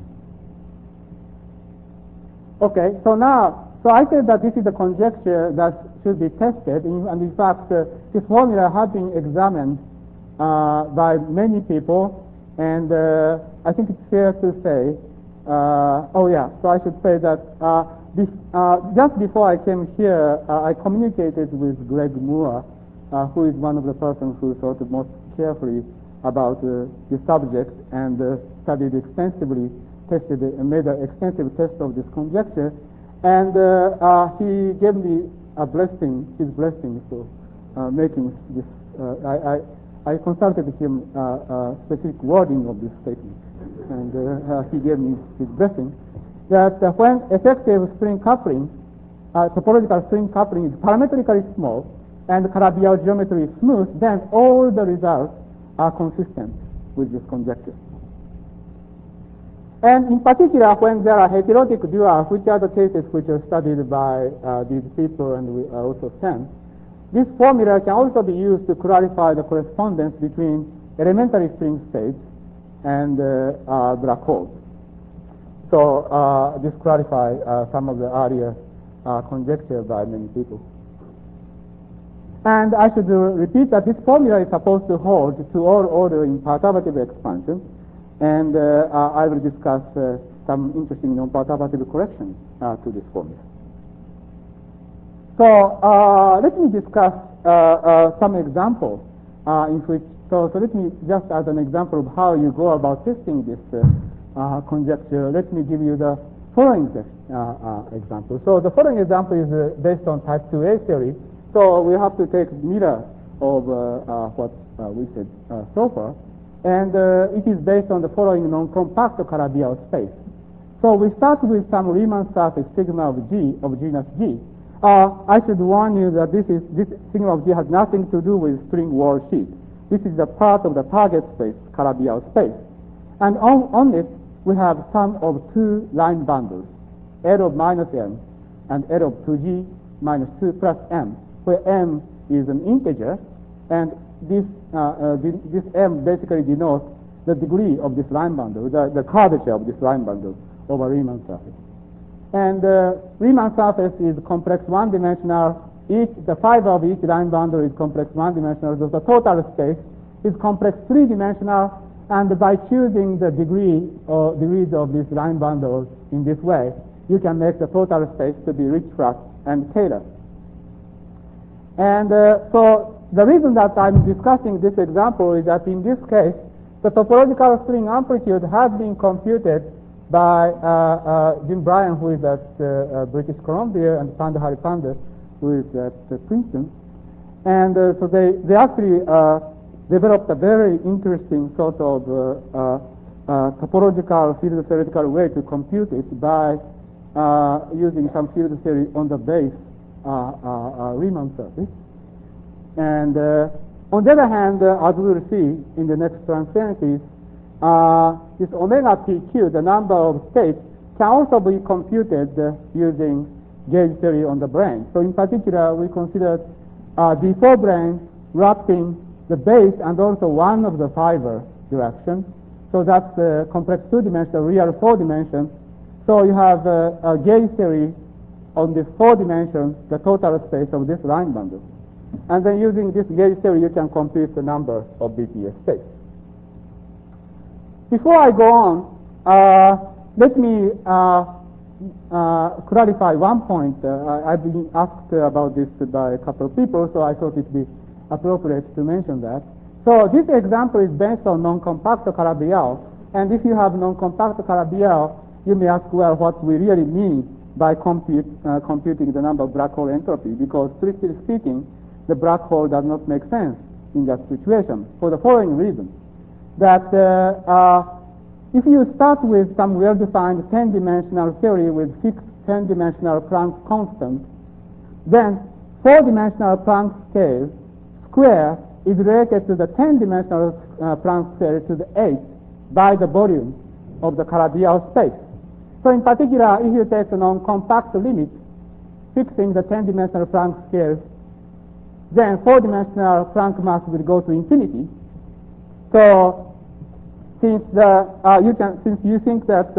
Okay, so I said that this is a conjecture that should be tested, and in fact, this formula has been examined by many people, and I think it's fair to say, so I should say that just before I came here, I communicated with Greg Moore, who is one of the persons who thought most carefully about the subject and studied extensively, made an extensive test of this conjecture, and he gave me his blessing for making this. I consulted him specific wording of this statement, and he gave me his blessing that when effective string coupling, topological string coupling is parametrically small and Calabi-Yau geometry is smooth, then all the results are consistent with this conjecture. And in particular, when there are heterotic duals, which are the cases which are studied by these people and we also sent, this formula can also be used to clarify the correspondence between elementary string states and black holes. So this clarifies some of the earlier conjecture by many people. And I should repeat that this formula is supposed to hold to all order in perturbative expansion, and I will discuss some interesting non-perturbative corrections to this formula. So let me discuss some examples in which, so let me just as an example of how you go about testing this conjecture, let me give you the following example. So the following example is based on type 2A theory. So we have to take mirror of what we said so far, and it is based on the following non-compact Calabi-Yau space. So we start with some Riemann surface sigma of G of genus G. I should warn you that this sigma of G has nothing to do with string wall sheet. This is a part of the target space, Calabi-Yau space. And on it, we have sum of two line bundles, L of minus m and L of 2G minus 2 plus m, where m is an integer, and this m basically denotes the degree of this line bundle, the curvature of this line bundle over Riemann surface. And Riemann surface is complex one-dimensional. The fiber of each line bundle is complex one-dimensional. So the total space is complex three-dimensional. And by choosing the degrees of these line bundles in this way, you can make the total space to be Ritchie-Flat and Taylor. And so the reason that I'm discussing this example is that in this case, the topological string amplitude has been computed by Jim Bryan, who is at British Columbia, and Panda Haripanda, who is at Princeton. And so they actually developed a very interesting sort of topological field theoretical way to compute it by using some field theory on the base Riemann surface. And on the other hand, as we will see in the next transparencies, this omega pq, the number of states, can also be computed using gauge theory on the brane. So in particular, we considered D4 brane wrapping the base and also one of the fiber direction. So that's the complex two-dimensional, real 4 dimensions. So you have a gauge theory on this 4 dimensions, the total space of this line bundle. And then using this gauge theory, you can compute the number of BPS states. Before I go on, let me clarify one point. I've been asked about this by a couple of people, so I thought it would be appropriate to mention that. So this example is based on non-compact Calabi-Yau, and if you have non-compact Calabi-Yau, you may ask, well, what we really mean by computing the number of black hole entropy, because strictly speaking, the black hole does not make sense in that situation for the following reason, that if you start with some well-defined 10-dimensional theory with fixed 10-dimensional Planck constant, then 4-dimensional Planck scale square is related to the 10-dimensional Planck scale to the 8 by the volume of the Calabi-Yau space. So in particular, if you take a non-compact limit fixing the 10-dimensional Planck scale, then 4-dimensional Planck mass will go to infinity, So since you think that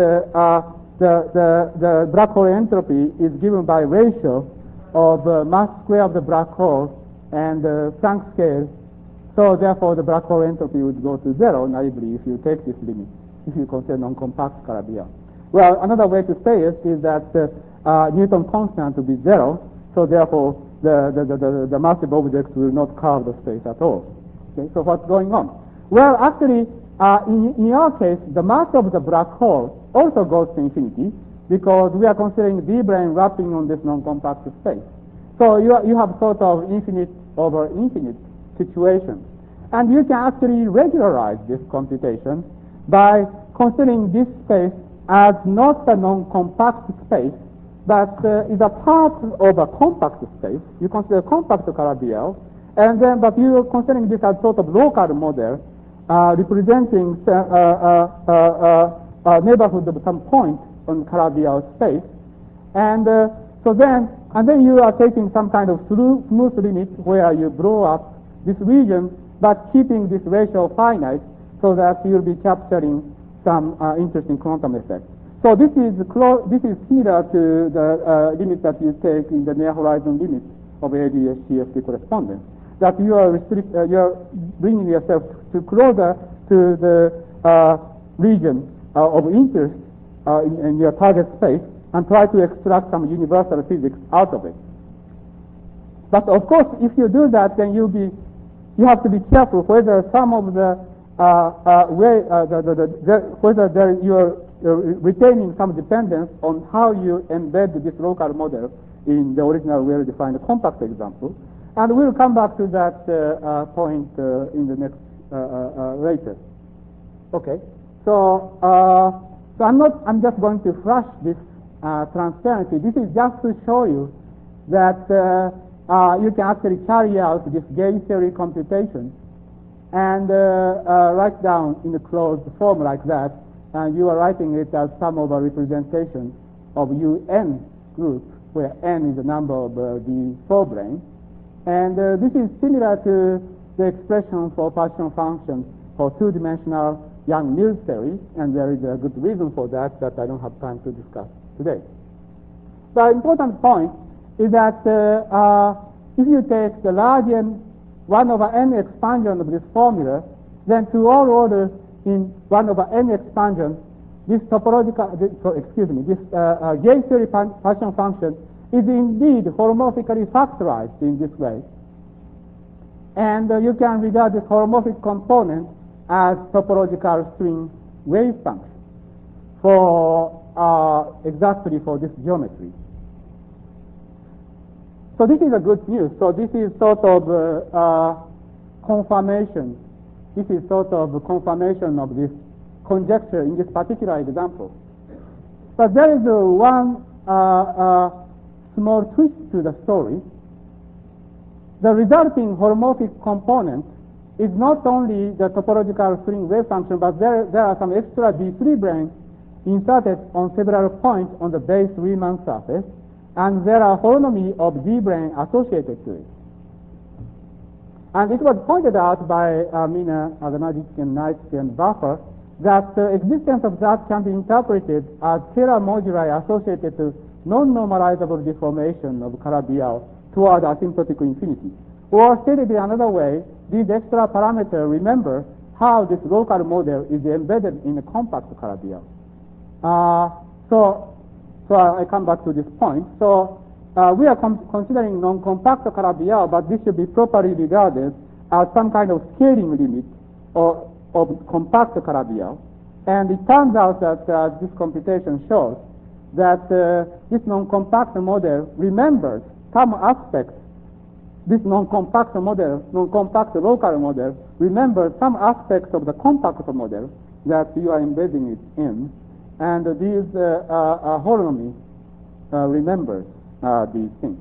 the black hole entropy is given by ratio of mass square of the black hole and the Planck scale, so therefore the black hole entropy would go to zero naively if you take this limit, if you consider non-compact Calabi-Yau. Well, another way to say it is that Newton constant will be zero, so therefore the massive objects will not curve the space at all. Okay, so what's going on? Well, actually, in our case, the mass of the black hole also goes to infinity because we are considering d brane wrapping on this non-compact space. So you have sort of infinite over infinite situation. And you can actually regularize this computation by considering this space as not a non-compact space, but is a part of a compact space. You consider compact Calabi-Yau, and then but you are considering this as sort of local model representing a neighborhood of some point on Calabi-Yau space, and then you are taking some kind of smooth limit where you blow up this region, but keeping this ratio finite, so that you'll be capturing some interesting quantum effect. So this is similar to the limit that you take in the near horizon limit of ADS-CFT correspondence. That you are bringing yourself to closer to the region of interest in your target space and try to extract some universal physics out of it. But of course, if you do that, then you have to be careful whether some of whether you are retaining some dependence on how you embed this local model in the original well-defined compact example. And we'll come back to that point in the next later. Okay. So I'm just going to flash this transparency. This is just to show you that you can actually carry out this game theory computation and write down in a closed form like that, and you are writing it as some of a representation of UN group, where n is the number of the forebrain. And this is similar to the expression for partition function for two-dimensional Yang-Mills theory, and there is a good reason for that I don't have time to discuss today. The important point is that if you take the large n 1 over n expansion of this formula, then to all orders in 1 over n expansion, this topological, this game theory partition function is indeed holomorphically factorized in this way. And you can regard this holomorphic component as topological string wave function for exactly for this geometry. So this is a good news. So this is sort of confirmation. This is sort of confirmation of this conjecture in this particular example. But there is one small twist to the story. The resulting holomorphic component is not only the topological string wave function, but there are some extra D3 branes inserted on several points on the base Riemann surface, and there are holonomy of D brane associated to it. And it was pointed out by Mina, Aganagic, and Naitsky, and Buffer that the existence of that can be interpreted as scalar moduli associated to non-normalizable deformation of Calabi-Yau toward asymptotic infinity. Or stated in another way, these extra parameters remember how this local model is embedded in a compact Calabi-Yau. So I come back to this point. So we are considering non-compact Calabi-Yau, but this should be properly regarded as some kind of scaling limit of compact Calabi-Yau. And it turns out that this computation shows that this non-compact model remembers some aspects. This non-compact model, non-compact local model, remembers some aspects of the compact model that you are embedding it in. And these holonomy remembers these things.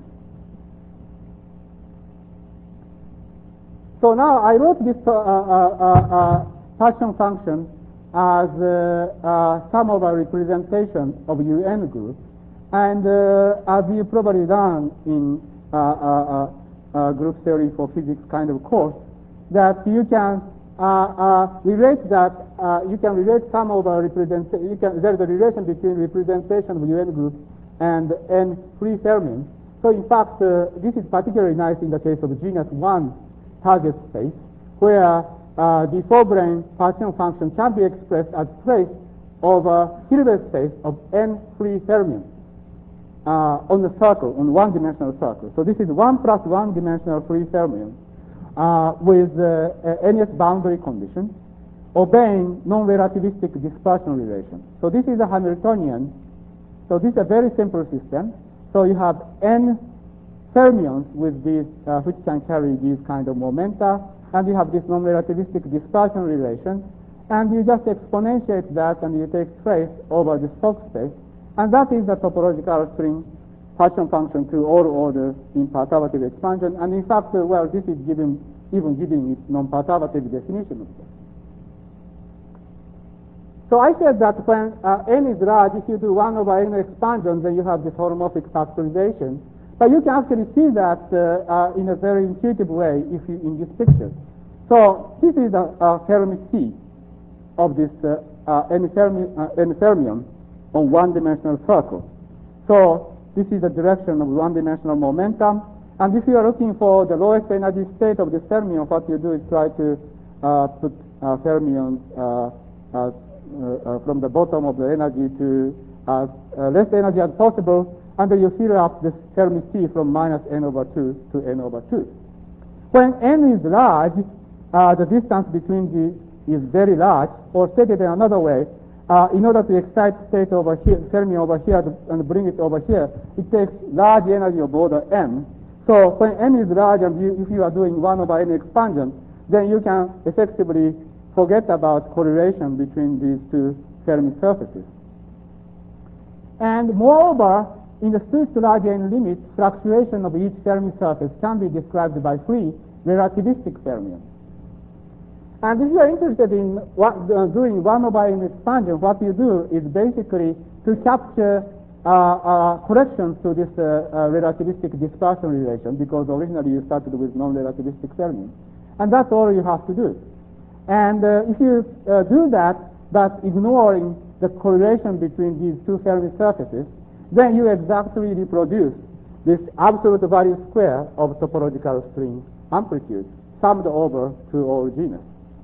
So now I wrote this partition function as some of a representation of UN group, and as you probably learned in group theory for physics kind of course, that you can relate that you can relate some of our representation. There's a relation between representation of UN group and n free fermions. So in fact, this is particularly nice in the case of genus 1 target space, where the forebrain partition function can be expressed as trace of a Hilbert space of n free fermions on the circle, on one-dimensional circle. So this is 1 plus 1-dimensional free fermion with NS boundary condition, obeying non-relativistic dispersion relation. So this is a Hamiltonian. So this is a very simple system. So you have n fermions with these, which can carry these kind of momenta, and you have this non-relativistic dispersion relation, and you just exponentiate that, and you take trace over this Fock space, and that is the topological string partition function to all order in perturbative expansion. And in fact, well, this is even giving it non-perturbative definition of that. So I said that when n is large, if you do 1 over n expansion, then you have this holomorphic factorization. But you can actually see that in a very intuitive way if you in this picture. So this is a Fermi T of this n fermion on one-dimensional circle. So this is the direction of one-dimensional momentum. And if you are looking for the lowest energy state of the fermion, what you do is try to put fermions from the bottom of the energy to less energy as possible, and then you fill up this Fermi T from minus n over 2 to n over 2. When n is large, the distance between these is very large, or stated in another way, in order to excite state over here, fermion over here, and bring it over here, it takes large energy of order m. So when n is large, and if you are doing 1 over n expansion, then you can effectively forget about correlation between these two Fermi surfaces. And moreover, in the strict large n limit, fluctuation of each Fermi surface can be described by free relativistic fermions. And if you are interested in doing 1 over n expansion, what you do is basically to capture corrections to this relativistic dispersion relation, because originally you started with non-relativistic fermions. And that's all you have to do. And if you do that, but ignoring the correlation between these two Fermi surfaces, then you exactly reproduce this absolute value square of topological string amplitude summed over to all genus.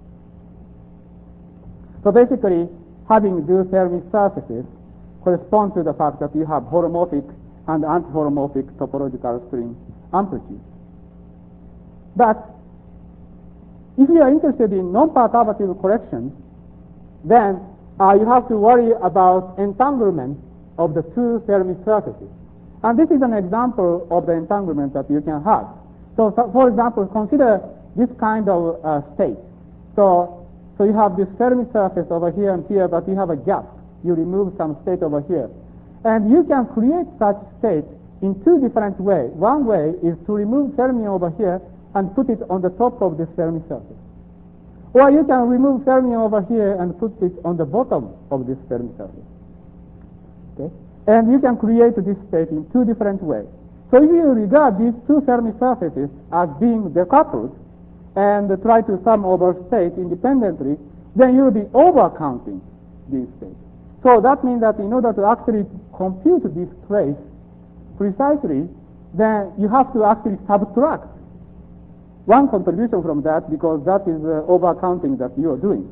So basically, having these Fermi surfaces correspond to the fact that you have holomorphic and anti-holomorphic topological string amplitude. But if you are interested in non-perturbative corrections, then you have to worry about entanglement of the two Fermi surfaces. And this is an example of the entanglement that you can have. So for example, consider this kind of state. So you have this Fermi surface over here and here, but you have a gap. You remove some state over here. And you can create such state in two different ways. One way is to remove fermion over here and put it on the top of this Fermi surface. Or you can remove fermion over here and put it on the bottom of this Fermi surface. Okay? And you can create this state in two different ways. So if you regard these two Fermi surfaces as being decoupled and try to sum over state independently, then you will be overcounting these states. So that means that in order to actually compute this trace precisely, then you have to actually subtract one contribution from that, because that is overcounting that you are doing.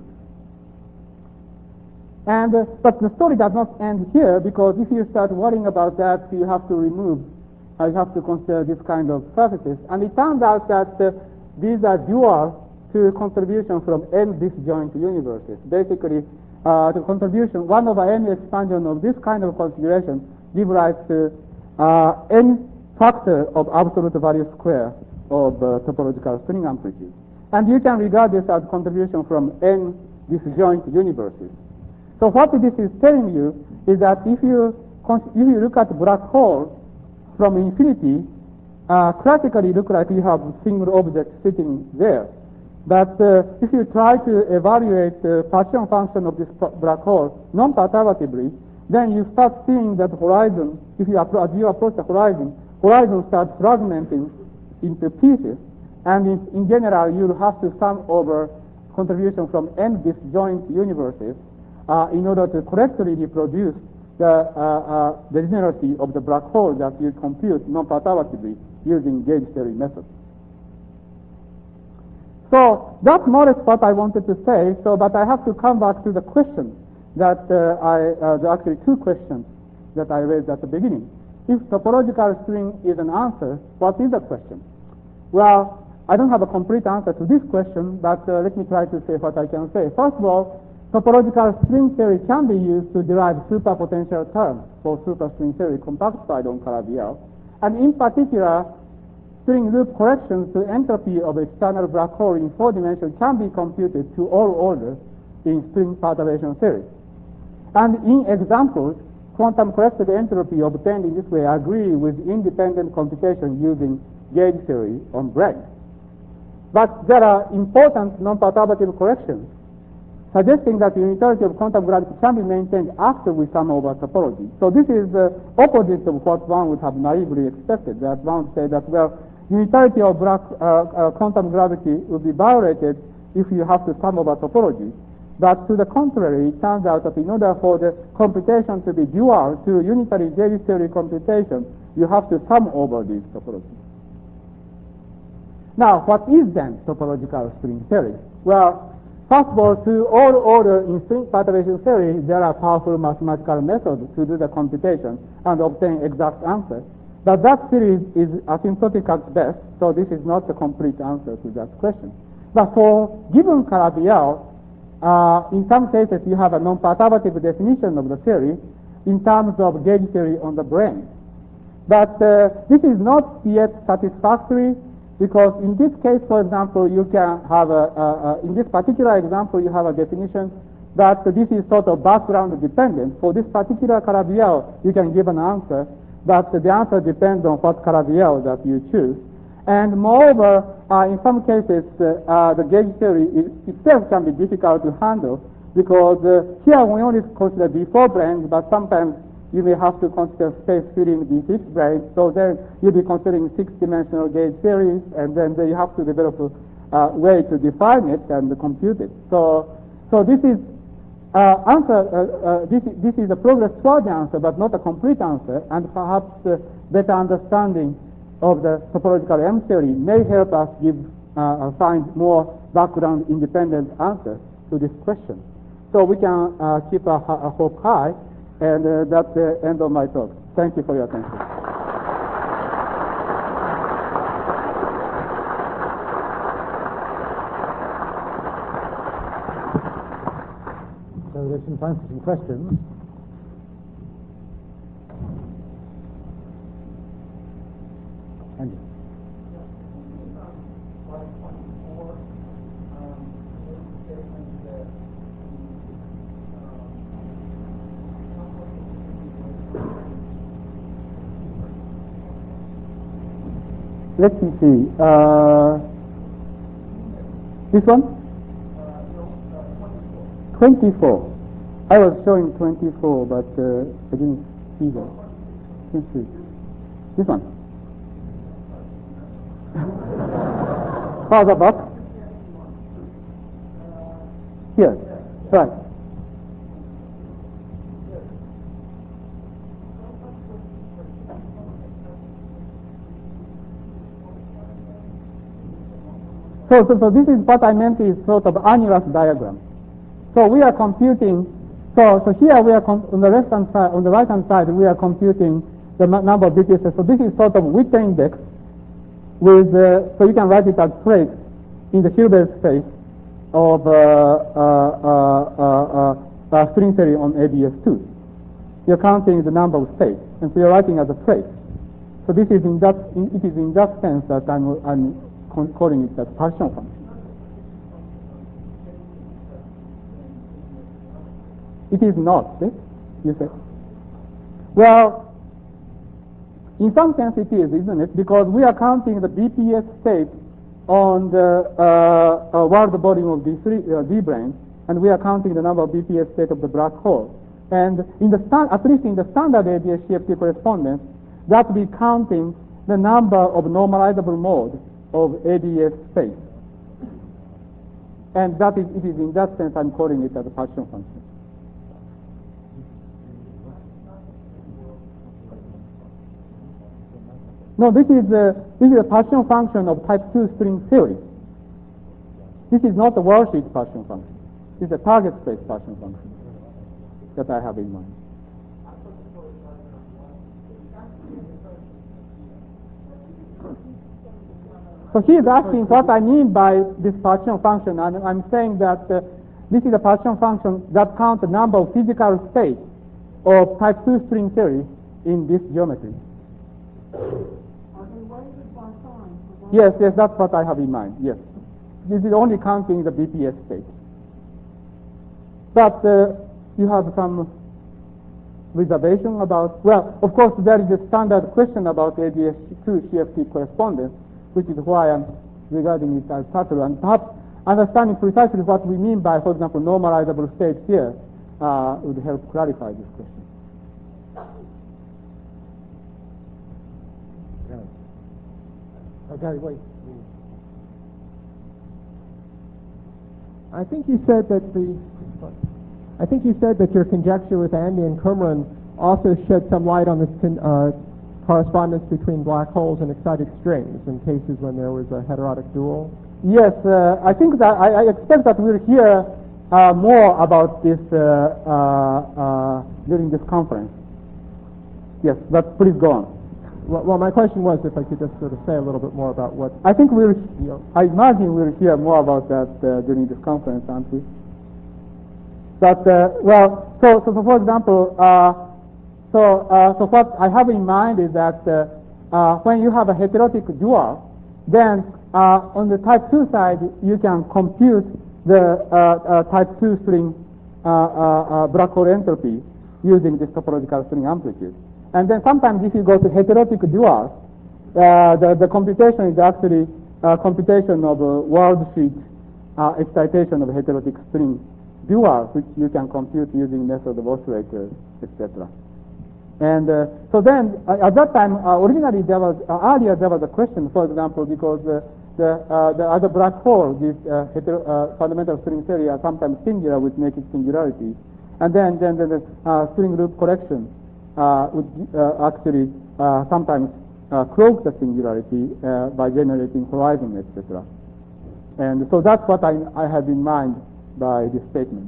And but the story does not end here, because if you start worrying about that, you have to remove, you have to consider this kind of surfaces. And it turns out that these are dual to contribution from n disjoint universes. Basically, the contribution 1 over n expansion of this kind of configuration gives rise to n factor of absolute value square of topological string amplitude. And you can regard this as contribution from n disjoint universes. So what this is telling you is that if you look at black hole from infinity, classically look like you have a single object sitting there. But if you try to evaluate the partition function of this black hole non-perturbatively, then you start seeing that horizon, as you approach the horizon starts fragmenting into pieces, and in general you have to sum over contribution from n disjoint universes in order to correctly reproduce the degeneracy of the black hole that you compute non-perturbatively using gauge theory method. So that's more or less what I wanted to say. But I have to come back to the question that actually two questions that I raised at the beginning. If topological string is an answer, what is the question? Well, I don't have a complete answer to this question, but let me try to say what I can say. First of all, topological string theory can be used to derive superpotential terms for superstring theory compactified on Calabi-Yau. And in particular, string loop corrections to entropy of external black hole in 4 dimensions can be computed to all orders in string perturbation theory. And in examples, quantum corrected entropy obtained in this way agree with independent computation using gauge theory on branes. But there are important non-perturbative corrections suggesting that the unitarity of quantum gravity can be maintained after we sum over topology. So this is the opposite of what one would have naively expected, that one would say that, well, unitarity of quantum gravity will be violated if you have to sum over topology. But to the contrary, it turns out that in order for the computation to be dual to unitary gauge theory computation, you have to sum over these topologies. Now, what is then topological string theory? Well, first of all, to all order in string perturbation theory, there are powerful mathematical methods to do the computation and obtain exact answers. But that series is asymptotic at best, so this is not a complete answer to that question. But for given Calabi-Yau, in some cases you have a non-perturbative definition of the theory in terms of gauge theory on the brane. But this is not yet satisfactory, because in this case, for example, you can have in this particular example, you have a definition that this is sort of background dependent. For this particular Calabi-Yau, you can give an answer, but the answer depends on what Calabi-Yau that you choose. And moreover, in some cases, the gauge theory itself can be difficult to handle, because here we only consider D4 branes, but sometimes you may have to consider space filling D6 branes, so then you'll be considering 6-dimensional gauge theories, and then you have to develop a way to define it and compute it. So this is this is a progress toward the answer, but not a complete answer, and perhaps better understanding of the topological M theory may help us find more background independent answers to this question. So we can keep our hope high, and that's the end of my talk. Thank you for your attention. So there's some time for some questions. Andrew. Let me see. This one? 24. I was showing 24, but I didn't see that. Let's see. This one. Further back. Here. Right. So this is what I meant is sort of annulus diagram. So we are computing. So here we are on the left-hand side, on the right-hand side, we are computing the number of BPSs. So this is sort of Witte index with. So you can write it as trace in the Hilbert space of string theory on ABS2. You're counting the number of states, and so you're writing as a trace. So this is it is in that sense that I'm calling it as partial function. It is not, you say? Well, in some sense it is, isn't it? Because we are counting the BPS state on the world volume of D brane, and we are counting the number of BPS state of the black hole. And at least in the standard ABS CFT correspondence, that will be counting the number of normalizable modes of ABS space. And that is, it is in that sense I'm calling it as a partition function. No, this is a partition function of type 2 string theory. This is not a worldsheet partition function. This is a target space partition function that I have in mind. So he is asking what I mean by this partition function, and I'm saying that this is a partition function that counts the number of physical states of type 2 string theory in this geometry. Are they weighted by sign? Yes, that's what I have in mind, yes. This is only counting the BPS state. But you have some reservation about, well, of course, there is a standard question about ADS2 CFT correspondence, which is why I'm regarding it as subtle. And perhaps understanding precisely what we mean by, for example, normalizable states here would help clarify this question. Okay, wait. I think you said that your conjecture with Andy and Qumran also shed some light on this correspondence between black holes and excited strings in cases when there was a heterotic dual. Yes, I think that I expect that we'll hear more about this during this conference. Yes, but please go on. Well, my question was if I could just sort of say a little bit more about what... I think I imagine we'll hear more about that during this conference, aren't we? But, well, so for example, so what I have in mind is that when you have a heterotic dual, then on the type 2 side, you can compute the type 2 string black hole entropy using this topological string amplitude. And then sometimes if you go to heterotic duals, the computation is actually computation of a worldsheet excitation of a heterotic string dual, which you can compute using method of oscillators, etc. And so then at that time, originally earlier there was a question, for example, because the other black hole, this fundamental string theory are sometimes singular with naked singularity, and then the string loop correction would actually sometimes cloak the singularity by generating horizon, etc. And so that's what I have in mind by this statement.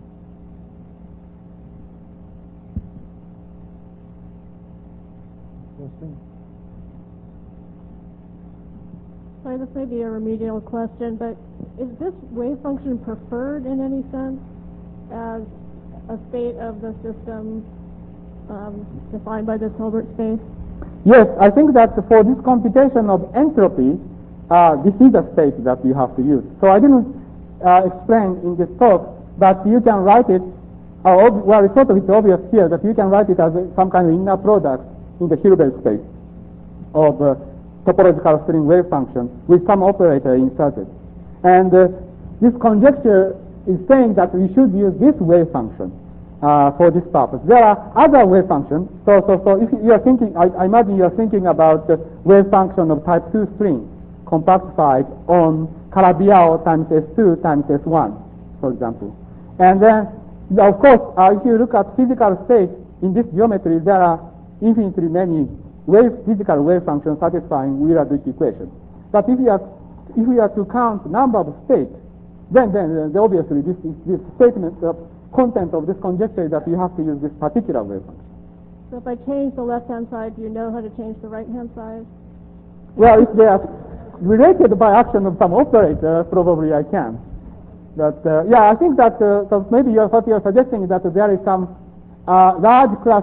Sorry, this may be a remedial question, but is this wave function preferred in any sense as a state of the system defined by this Hilbert space? Yes, I think that for this computation of entropy, this is a state that you have to use. So I didn't explain in this talk, but you can write it, well, it's sort of it's obvious here that you can write it as some kind of inner product in the Hilbert space of topological string wave function with some operator inserted. And this conjecture is saying that we should use this wave function for this purpose. There are other wave functions. So if you are thinking, I imagine you are thinking about the wave function of type 2 string compactified on Calabi-Yau times S2 times S1, for example. And then, of course, if you look at physical states in this geometry, there are infinitely many physical wave functions satisfying Wheeler-Dewitt equation. But if we are to count number of states, then obviously this statement of content of this conjecture is that you have to use this particular wave function. So if I change the left-hand side, do you know how to change the right-hand side? Well, if they are related by action of some operator, probably I can. But yeah, I think that so maybe what you are suggesting is that there is some much large class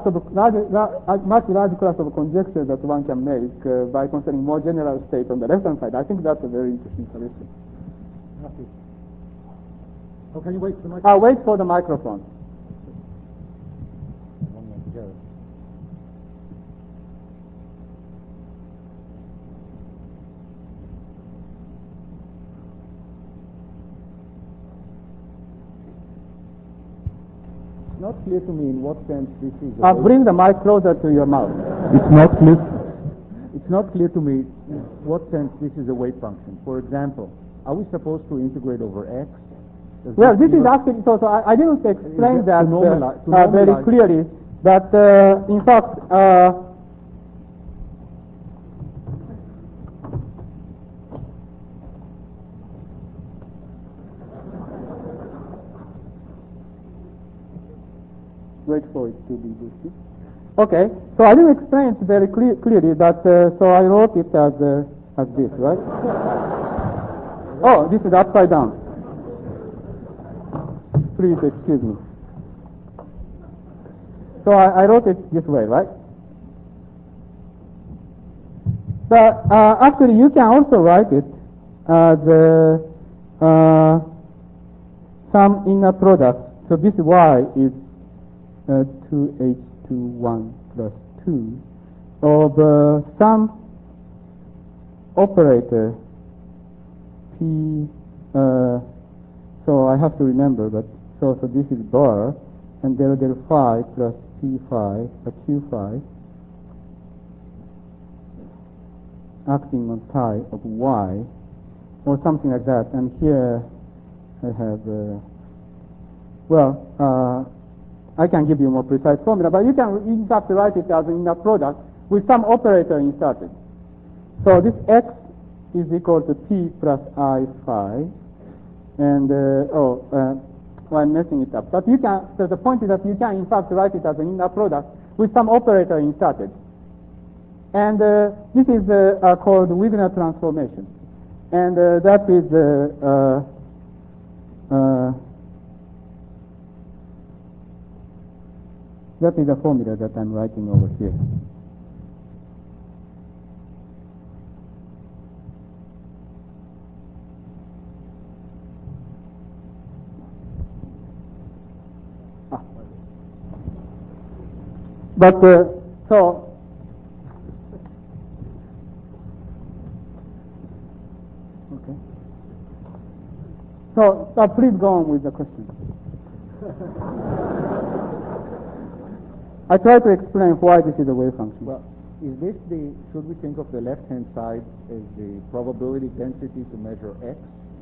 of conjecture that one can make by considering more general state on the left-hand side. I think that's a very interesting solution. Happy. Oh, can you wait for the microphone? I'll wait for the microphone. One minute to go. It's not clear to me in what sense this is. Bring the mic closer to your mouth. It's not clear. It's not clear to me in what sense this is a wave function. For example, are we supposed to integrate over x Well, this is actually, so I didn't explain that very clearly, but in fact, wait for it to be boosted. Okay, so I didn't explain it very clearly, but so I wrote it as this, right? Oh, this is upside down. Please excuse me. So I wrote it this way, right? But actually, you can also write it as some inner product. So this Y is 2H21 plus 2 of some operator P. So I have to remember, but so this is bar, and del phi plus P phi, Q phi, acting on psi of Y, or something like that. And here I have, I can give you a more precise formula, but you can in fact write it as an inner product with some operator inserted. So this X is equal to P plus I phi, and I'm messing it up. But you can. So the point is that you can in fact write it as an inner product with some operator inserted, and this is called Wigner transformation, and that is the formula that I'm writing over here. But so okay. So please go on with the question. I try to explain why this is a wave function. Well, is this should we think of the left-hand side as the probability density to measure X?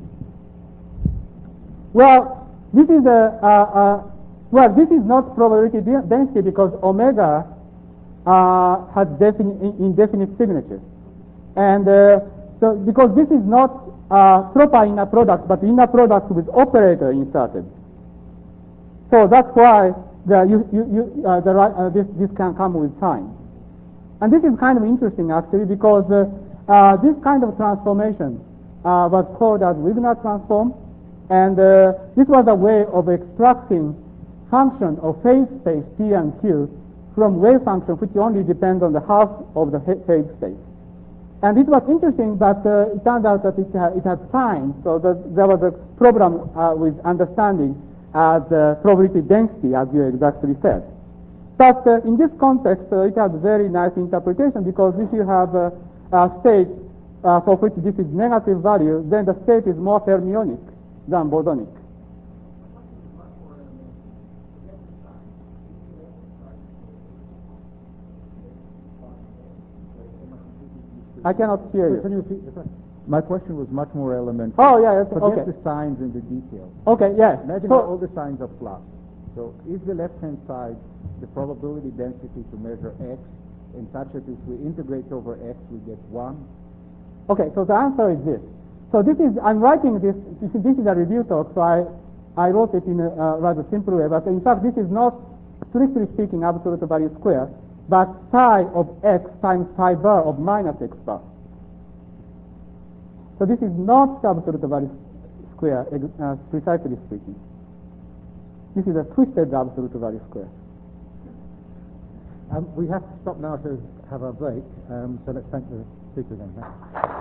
Well, this is this is not probability density because omega has indefinite signature, and so because this is not proper inner product, but inner product with operator inserted. So that's why this can come with sign. And this is kind of interesting actually because this kind of transformation was called as Wigner transform, and this was a way of extracting function of phase space P and Q from wave function which only depends on the half of the phase space. And it was interesting, but it turned out that it had sign, so there was a problem with understanding as probability density, as you exactly said. But in this context, it has very nice interpretation because if you have a state for which this is negative value, then the state is more fermionic than bosonic. I cannot hear you. Can you repeat the question? My question was much more elementary. Oh, yeah, yes, Forget okay. the signs and the details. Okay, yes. Imagine all the signs are plus. So is the left-hand side the probability density to measure X, in such that if we integrate over X, we get 1? Okay, so the answer is this. So I'm writing this is a review talk, so I wrote it in a rather simple way, but in fact this is not, strictly speaking, absolute value square, but psi of X times psi bar of minus X bar. So this is not absolute value square, precisely speaking. This is a twisted absolute value square. We have to stop now to have our break, so let's thank the speaker again. Thanks.